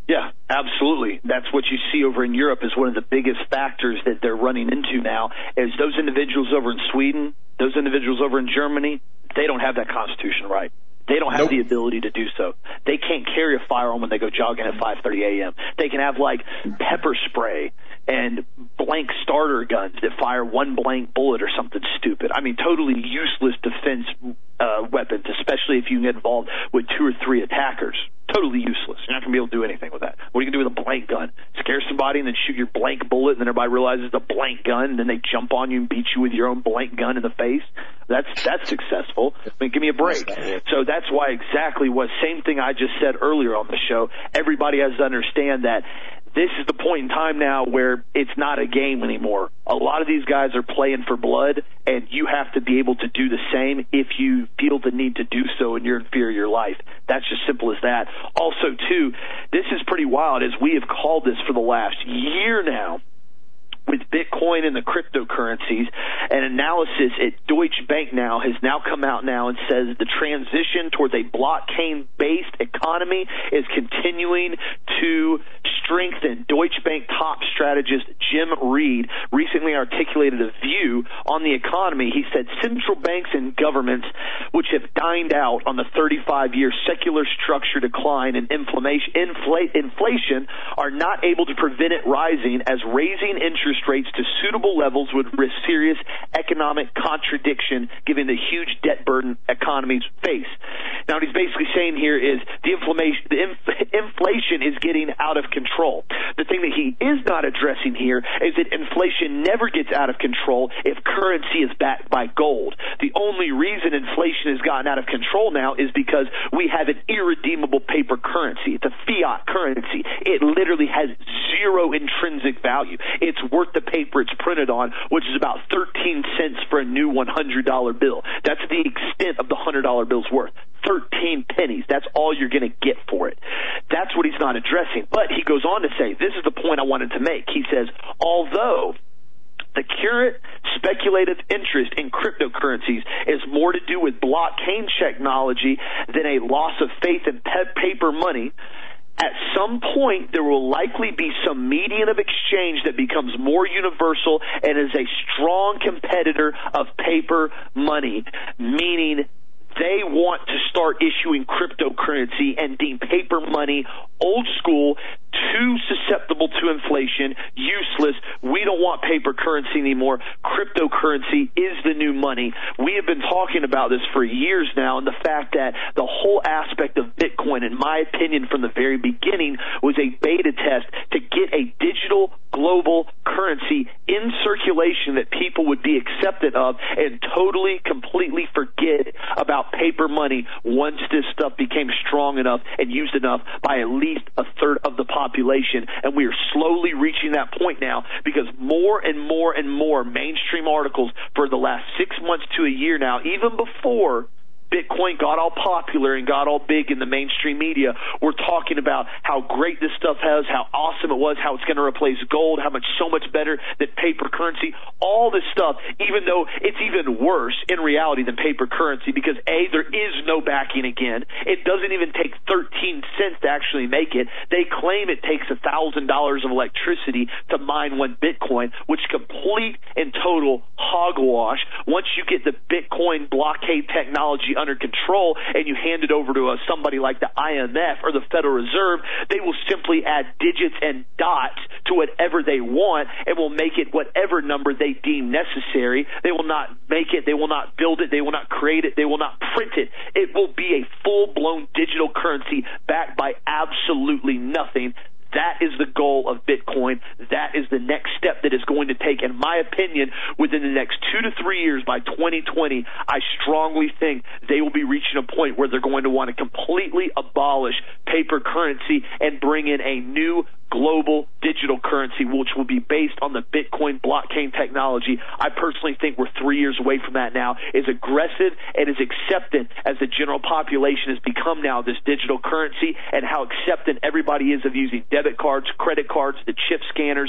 A: Yeah, absolutely. That's what you see over in Europe is one of the biggest factors that they're running into now is those individuals over in Sweden, those individuals over in Germany, they don't have that constitution right. They don't have nope. the ability to do so. They can't carry a firearm when they go jogging at five thirty a.m. They can have, like, pepper spray and blank starter guns that fire one blank bullet or something stupid. I mean, totally useless defense uh, weapons, especially if you get involved with two or three attackers. Totally useless. You're not going to be able to do anything with that. What are you going to do with a blank gun? Scare somebody and then shoot your blank bullet, and then everybody realizes it's a blank gun, and then they jump on you and beat you with your own blank gun in the face? That's that's successful. I mean, give me a break. So that's why exactly what, same thing I just said earlier on the show, everybody has to understand that this is the point in time now where it's not a game anymore. A lot of these guys are playing for blood, and you have to be able to do the same if you feel the need to do so in your inferior life. That's just simple as that. Also, too, this is pretty wild, as we have called this for the last year now, with Bitcoin and the cryptocurrencies. An analysis at Deutsche Bank now has now come out now and says the transition towards a blockchain-based economy is continuing to strengthen. Deutsche Bank top strategist Jim Reed recently articulated a view on the economy. He said central banks and governments, which have dined out on the thirty-five year secular structure decline and inflation, infl- inflation, are not able to prevent it rising, as raising interest rates to suitable levels would risk serious economic contradiction given the huge debt burden economies face. Now, what he's basically saying here is the, inflammation, the inf- inflation is getting out of control. The thing that he is not addressing here is that inflation never gets out of control if currency is backed by gold. The only reason inflation has gotten out of control now is because we have an irredeemable paper currency. It's a fiat currency. It literally has zero intrinsic value. It's worth the paper it's printed on, which is about thirteen cents for a new one hundred dollar bill. That's the extent of the one hundred dollar bill's worth. thirteen pennies. That's all you're going to get for it. That's what he's not addressing. But he goes on to say, this is the point I wanted to make. He says, although the current speculative interest in cryptocurrencies is more to do with blockchain technology than a loss of faith in pe- paper money, at some point, there will likely be some medium of exchange that becomes more universal and is a strong competitor of paper money, meaning they want to start issuing cryptocurrency and deem paper money old school, too susceptible to inflation, useless. We don't want paper currency anymore. Cryptocurrency is the new money. We have been talking about this for years now, and the fact that the whole aspect of Bitcoin, in my opinion, from the very beginning, was a beta test to get a digital global currency in circulation that people would be accepted of and totally, completely forget about paper money once this stuff became strong enough and used enough by at least a third of the population. And we are slowly reaching that point now because more and more and more mainstream articles for the last six months to a year now, even before Bitcoin got all popular and got all big in the mainstream media, we're talking about how great this stuff has, how awesome it was, how it's going to replace gold, how much so much better than paper currency, all this stuff, even though it's even worse in reality than paper currency because, A, there is no backing again. It doesn't even take thirteen cents to actually make it. They claim it takes one thousand dollars of electricity to mine one Bitcoin, which complete and total hogwash. Once you get the Bitcoin blockade technology under control and you hand it over to uh, somebody like the I M F or the Federal Reserve, they will simply add digits and dots to whatever they want and will make it whatever number they deem necessary. They will not make it, they will not build it, they will not create it, they will not print it. It will be a full-blown digital currency backed by absolutely nothing. That is the goal of Bitcoin. That is the next step that is going to take, in my opinion, within the next two to three years by twenty twenty, I strongly think they will be reaching a point where they're going to want to completely abolish paper currency and bring in a new global digital currency, which will be based on the Bitcoin blockchain technology. I personally think we're three years away from that now. As aggressive and as acceptant as the general population has become now, this digital currency, and how acceptant everybody is of using debit cards, credit cards, the chip scanners,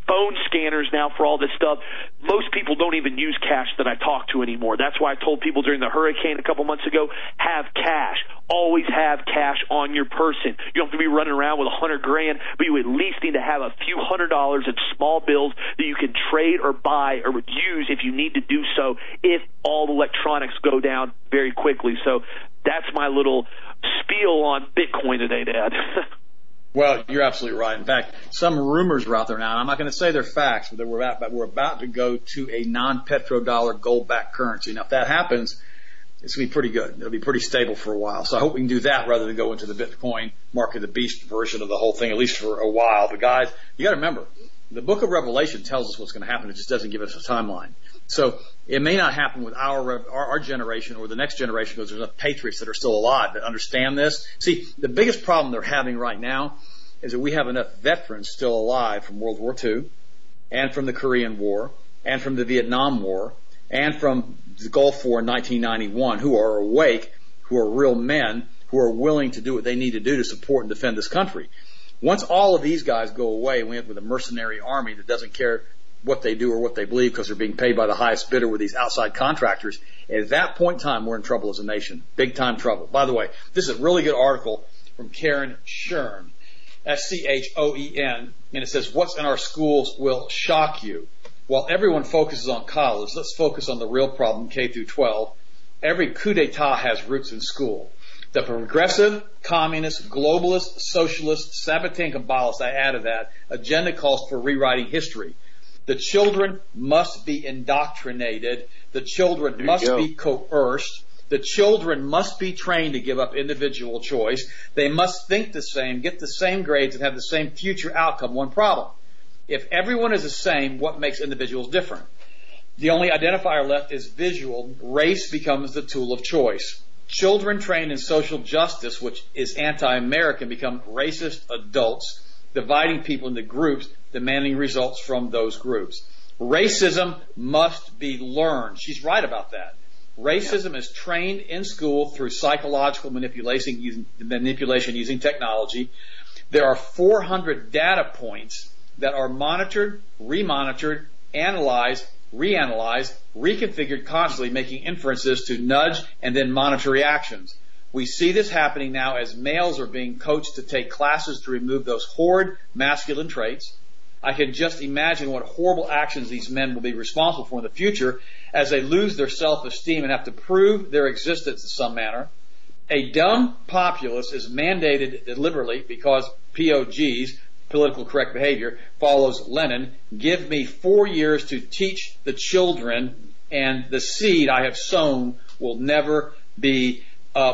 C: phone scanners now for all this stuff. Most people don't even use cash that I talk to anymore. That's why I told people during the hurricane a couple months ago, have cash. Always have cash on your person. You don't have to be running around with a hundred grand, but you at least need to have a few hundred dollars in small bills that you can trade or buy or use if you need to do so if all the electronics go down very quickly. So that's my little spiel on Bitcoin today, Dad.
B: Well, you're absolutely right. In fact, some rumors are out there now, and I'm not going to say they're facts, but we're about, but we're about to go to a non-petrodollar gold-backed currency. Now, if that happens, it's going to be pretty good. It'll be pretty stable for a while. So I hope we can do that rather than go into the Bitcoin mark of the beast version of the whole thing, at least for a while. But guys, you got to remember, the book of Revelation tells us what's going to happen. It just doesn't give us a timeline. So it may not happen with our, our, our generation or the next generation because there's enough patriots that are still alive that understand this. See, the biggest problem they're having right now is that we have enough veterans still alive from World War Two and from the Korean War and from the Vietnam War and from the Gulf War in nineteen ninety-one who are awake, who are real men, who are willing to do what they need to do to support and defend this country. Once all of these guys go away, we end up with a mercenary army that doesn't care what they do or what they believe because they're being paid by the highest bidder with these outside contractors. At that point in time, we're in trouble as a nation. Big time trouble. By the way, this is a really good article from Karen Schoen, S C H O E N, and it says, what's in our schools will shock you. While everyone focuses on college, let's focus on the real problem, K through twelve. Every coup d'etat has roots in school. The progressive, communist, globalist, socialist, Sabbatean Kabbalist, I added that, agenda calls for rewriting history. The children must be indoctrinated. The children must be coerced. The children must be trained to give up individual choice. They must think the same, get the same grades, and have the same future outcome. One problem. If everyone is the same, what makes individuals different? The only identifier left is visual. Race becomes the tool of choice. Children trained in social justice, which is anti-American, become racist adults, dividing people into groups, demanding results from those groups. Racism must be learned. She's right about that. Racism is trained in school through psychological manipulation using, manipulation using technology. There are four hundred data points that are monitored, remonitored, analyzed, reanalyzed, reconfigured constantly, making inferences to nudge and then monitor reactions. We see this happening now as males are being coached to take classes to remove those horrid masculine traits. I can just imagine what horrible actions these men will be responsible for in the future as they lose their self-esteem and have to prove their existence in some manner. A dumb populace is mandated deliberately because P O Gs, political correct behavior, follows Lenin. Give me four years to teach the children, and the seed I have sown will never be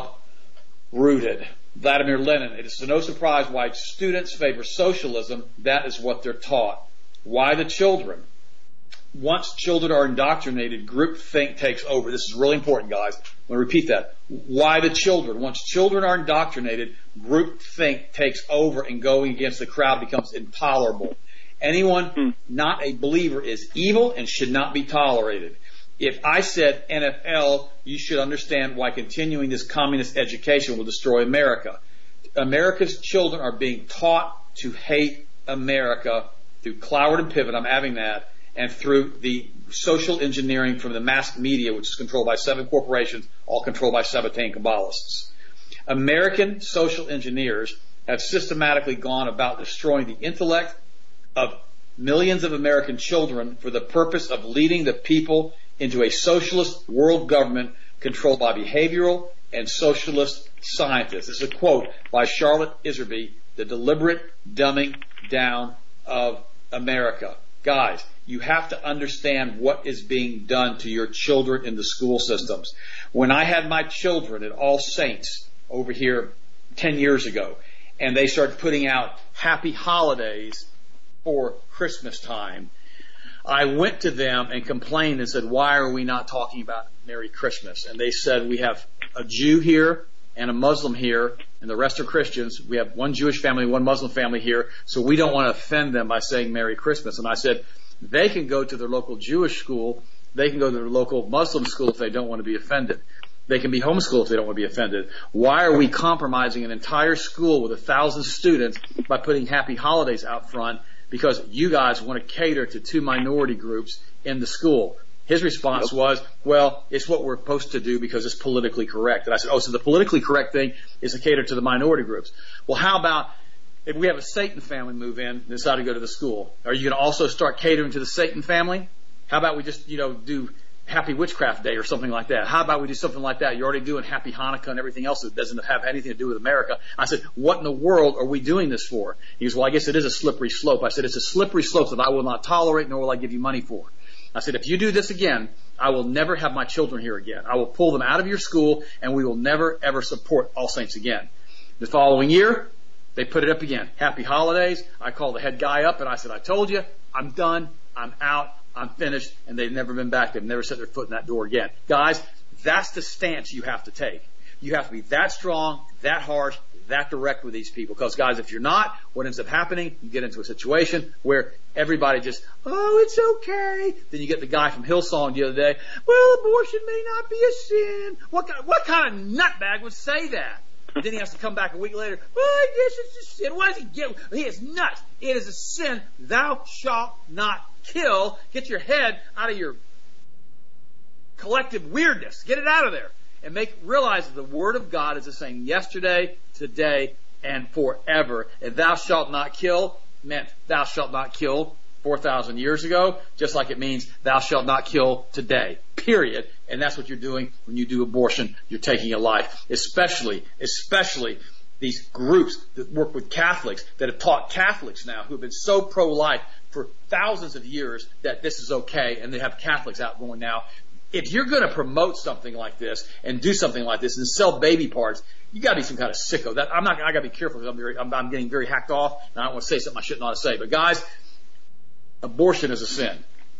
B: uprooted. Vladimir Lenin. It is no surprise why students favor socialism. That is what they're taught. Why the children? Once children are indoctrinated, groupthink takes over. This is really important, guys. I'm going to repeat that. Why the children? Once children are indoctrinated, groupthink takes over, and going against the crowd becomes intolerable. Anyone mm. not a believer is evil and should not be tolerated. If I said N F L, you should understand why continuing this communist education will destroy America. America's children are being taught to hate America through Cloward and Pivot, I'm having that, and through the social engineering from the mass media, which is controlled by seven corporations, all controlled by Sabbatean Kabbalists. American social engineers have systematically gone about destroying the intellect of millions of American children for the purpose of leading the people into a socialist world government controlled by behavioral and socialist scientists. This is a quote by Charlotte Iserby, The Deliberate Dumbing Down of America. Guys, you have to understand what is being done to your children in the school systems. When I had my children at All Saints over here ten years ago, and they started putting out happy holidays for Christmas time, I went to them and complained and said, why are we not talking about Merry Christmas? And they said, we have a Jew here and a Muslim here, and the rest are Christians. We have one Jewish family, one Muslim family here, so we don't want to offend them by saying Merry Christmas. And I said, they can go to their local Jewish school. They can go to their local Muslim school if they don't want to be offended. They can be homeschooled if they don't want to be offended. Why are we compromising an entire school with a thousand students by putting happy holidays out front? because you guys want to cater to two minority groups in the school. His response was, well, it's what we're supposed to do because it's politically correct. And I said, oh, so the politically correct thing is to cater to the minority groups. Well, how about if we have a Satan family move in and decide to go to the school? Are you going to also start catering to the Satan family? How about we just, you know, do Happy Witchcraft Day or something like that? How about we do something like that? You're already doing Happy Hanukkah and everything else that doesn't have anything to do with America. I said, what in the world are we doing this for? He goes, well, I guess it is a slippery slope. I said, it's a slippery slope that I will not tolerate, nor will I give you money for. I said, if you do this again, I will never have my children here again. I will pull them out of your school, and we will never, ever support All Saints again. The following year, they put it up again. Happy holidays. I called the head guy up, and I said, I told you, I'm done, I'm out, I'm finished, and they've never been back. They've never set their foot in that door again. Guys, that's the stance you have to take. You have to be that strong, that harsh, that direct with these people. Because, guys, if you're not, what ends up happening, you get into a situation where everybody just, oh, it's okay. Then you get the guy from Hillsong the other day, well, abortion may not be a sin. What kind, what kind of nutbag would say that? And then he has to come back a week later, well, I guess it's a sin. What does he get? He is nuts. It is a sin. Thou shalt not kill. Get your head out of your collective weirdness. Get it out of there. And make realize that the Word of God is the same yesterday, today, and forever. And thou shalt not kill meant thou shalt not kill four thousand years ago, just like it means thou shalt not kill today, period. And that's what you're doing when you do abortion. You're taking a life. Especially, especially these groups that work with Catholics, that have taught Catholics now, who have been so pro-life for thousands of years that this is okay, and they have Catholics out going now. If you're going to promote something like this and do something like this and sell baby parts, you got to be some kind of sicko. That I'm not. I got to be careful because I'm, very, I'm, I'm getting very hacked off, and I don't want to say something I shouldn't ought to say. But guys, abortion is a sin.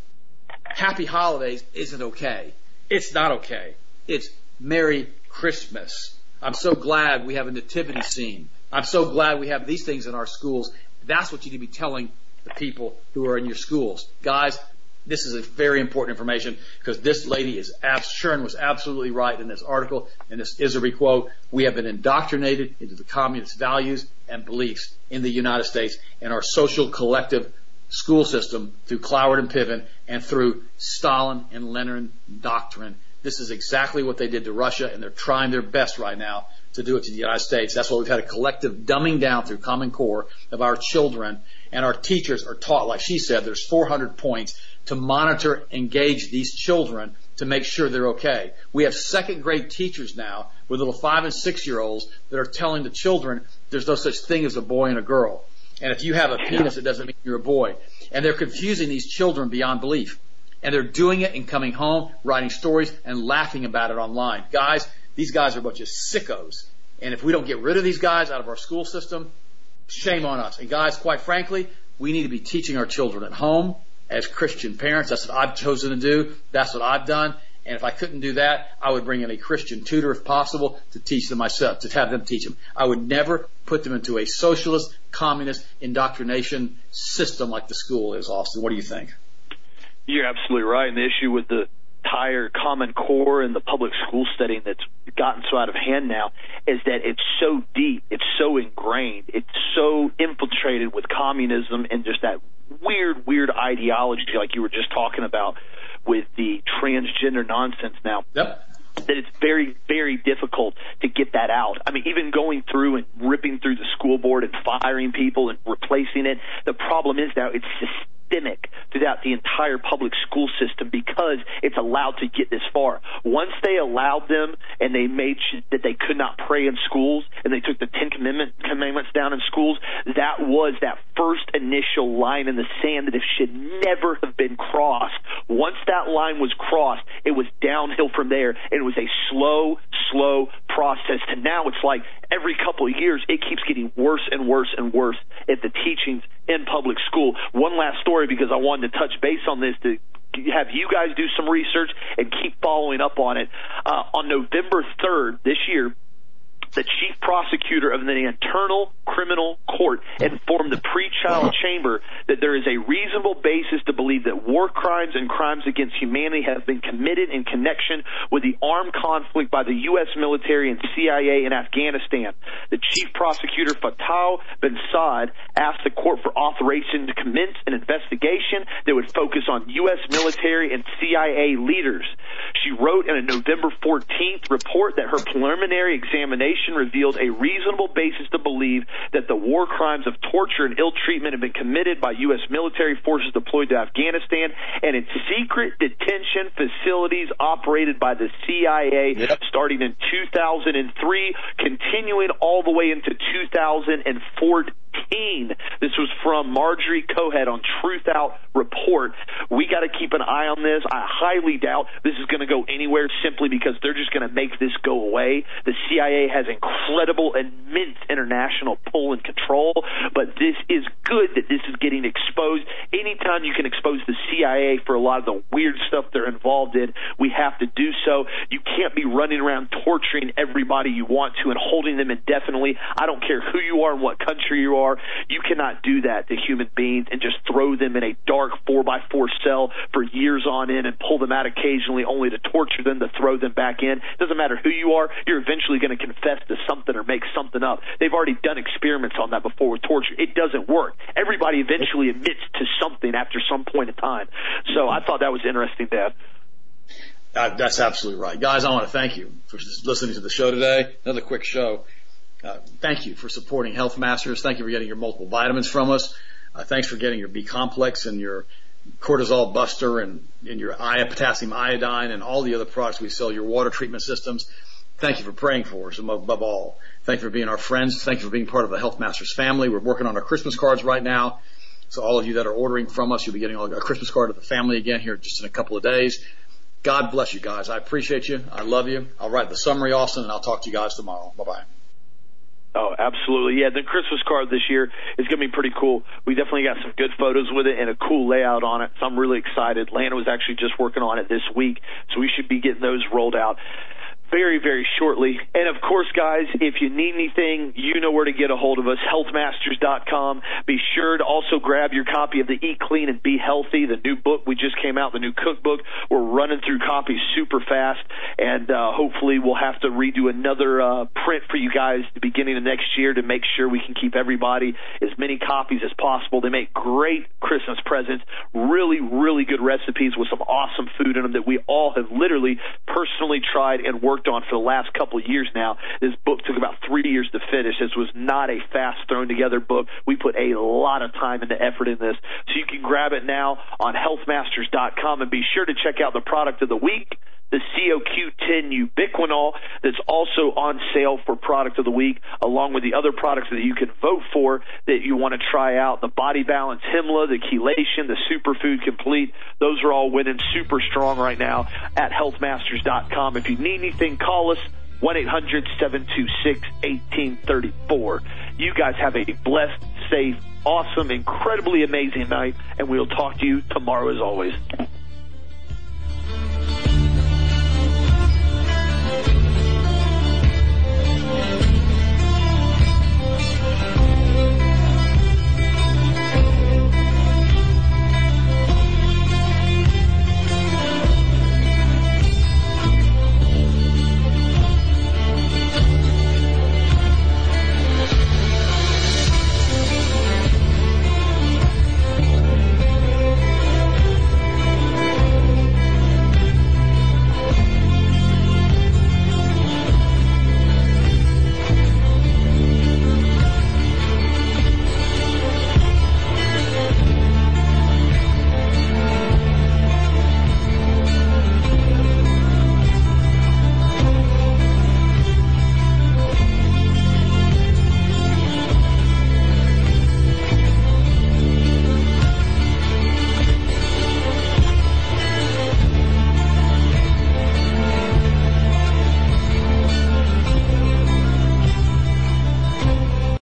B: Happy holidays isn't okay. It's not okay. It's Merry Christmas. I'm so glad we have a nativity scene. I'm so glad we have these things in our schools. That's what you need to be telling the people who are in your schools, guys. This is a very important information because this lady is, Sharon was absolutely right in this article, and this is a requote. We have been indoctrinated into the communist values and beliefs in the United States and our social collective school system through Cloward and Piven and through Stalin and Lenin doctrine. This is exactly what they did to Russia, and they're trying their best right now to do it to the United States. That's why we've had a collective dumbing down through Common Core of our children, and our teachers are taught, like she said, there's four hundred points to monitor, engage these children to make sure they're okay. We have second grade teachers now with little five and six year olds that are telling the children there's no such thing as a boy and a girl. And if you have a penis, it doesn't mean you're a boy. And they're confusing these children beyond belief. And they're doing it and coming home, writing stories, and laughing about it online. Guys, these guys are a bunch of sickos. And if we don't get rid of these guys out of our school system, shame on us. And guys, quite frankly, we need to be teaching our children at home as Christian parents. That's what I've chosen to do. That's what I've done. And if I couldn't do that, I would bring in a Christian tutor if possible to teach them myself, to have them teach them. I would never put them into a socialist, communist indoctrination system like the school is, Austin. What do you think?
A: You're absolutely right. And the issue with the entire Common Core and the public school setting that's gotten so out of hand now is that it's so deep, it's so ingrained, it's so infiltrated with communism and just that weird, weird ideology like you were just talking about with the transgender nonsense now.
B: Yep.
A: That it's very, very difficult to get that out. I mean, even going through and ripping through the school board and firing people and replacing it, the problem is now it's systemic throughout the entire public school system because it's allowed to get this far. Once they allowed them and they made sure that they could not pray in schools and they took the Ten Commandment, Commandments down in schools, that was that first initial line in the sand that it should never have been crossed. Once that line was crossed, it was downhill from there, and it was a slow, slow process. And now it's like every couple of years it keeps getting worse and worse and worse at the teachings in public school. One last story, because I wanted to touch base on this to have you guys do some research and keep following up on it. Uh, on November third this year,
C: the chief prosecutor of the Internal Criminal Court informed the pretrial chamber that there is a reasonable basis to believe that war crimes and crimes against humanity have been committed in connection with the armed conflict by the U S military and C I A in Afghanistan. The chief prosecutor, Fatou Bensouda, asked the court for authorization to commence an investigation that would focus on U S military and C I A leaders. She wrote in a November fourteenth report that her preliminary examination revealed a reasonable basis to believe that the war crimes of torture and ill treatment have been committed by U S military forces deployed to Afghanistan and in secret detention facilities operated by the C I A yep. starting in two thousand three, continuing all the way into two thousand fourteen. This was from Marjorie Cohead on Truth Out Report. We got to keep an eye on this. I highly doubt this is going to go anywhere simply because they're just going to make this go away. The C I A has incredible, immense international pull and control, but this is good that this is getting exposed. Anytime you can expose the C I A for a lot of the weird stuff they're involved in, we have to do so. You can't be running around torturing everybody you want to and holding them indefinitely. I don't care who you are and what country you are. You cannot do that to human beings and just throw them in a dark four by four cell for years on end and pull them out occasionally only to torture them, to throw them back in. It doesn't matter who you are. You're eventually going to confess to something or make something up. They've already done experiments on that before with torture. It doesn't work. Everybody eventually admits to something after some point in time. So I thought that was interesting, Dad.
B: Uh, that's absolutely right. Guys, I want to thank you for listening to the show today. Another quick show. Uh, thank you for supporting Health Masters. Thank you for getting your multiple vitamins from us. Uh, thanks for getting your B complex and your cortisol buster and, and your I- potassium iodine and all the other products we sell, your water treatment systems. Thank you for praying for us above all. Thank you for being our friends. Thank you for being part of the Health Masters family. We're working on our Christmas cards right now. So all of you that are ordering from us, you'll be getting a Christmas card of the family again here just in a couple of days. God bless you guys. I appreciate you. I love you. I'll write the summary, Austin, and I'll talk to you guys tomorrow. Bye-bye.
C: Oh, absolutely. Yeah, the Christmas card this year is going to be pretty cool. We definitely got some good photos with it and a cool layout on it, so I'm really excited. Lana was actually just working on it this week, so we should be getting those rolled out very, very shortly. And, of course, guys, if you need anything, you know where to get a hold of us, health masters dot com. Be sure to also grab your copy of the Eat Clean and Be Healthy, the new book we just came out, the new cookbook. We're running through copies super fast, and uh, hopefully we'll have to redo another uh, print for you guys at the beginning of next year to make sure we can keep everybody as many copies as possible. They make great Christmas presents, really, really good recipes with some awesome food in them that we all have literally personally tried and worked on for the last couple of years now. This book took about three years to finish. This was not a fast thrown together book. We put a lot of time and effort in this. So you can grab it now on health masters dot com and be sure to check out the product of the week, the C O Q ten Ubiquinol, that's also on sale for product of the week, along with the other products that you can vote for that you want to try out. The Body Balance Himla, the Chelation, the Superfood Complete. Those are all winning super strong right now at health masters dot com. If you need anything, call us, one eight hundred seven two six one eight three four. You guys have a blessed, safe, awesome, incredibly amazing night, and we'll talk to you tomorrow as always.